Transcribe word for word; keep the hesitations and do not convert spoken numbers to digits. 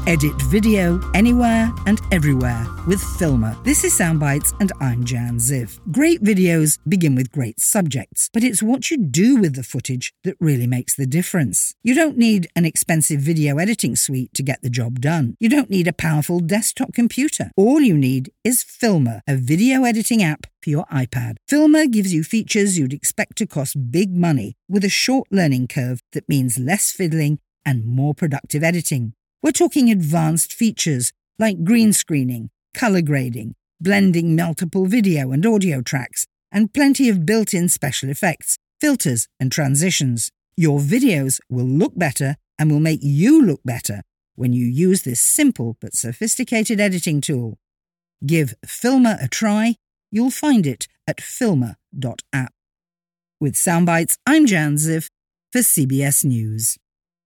Edit video anywhere and everywhere with Filma. This is Soundbites and I'm Jan Ziv. Great videos begin with great subjects, but it's what you do with the footage that really makes the difference. You don't need an expensive video editing suite to get the job done. You don't need a powerful desktop computer. All you need is Filma, a video editing app for your iPad. Filma gives you features you'd expect to cost big money with a short learning curve that means less fiddling and more productive editing. We're talking advanced features like green screening, color grading, blending multiple video and audio tracks, and plenty of built-in special effects, filters and transitions. Your videos will look better and will make you look better when you use this simple but sophisticated editing tool. Give Filma a try. You'll find it at filma dot app. With Soundbites, I'm Jan Ziv for C B S News.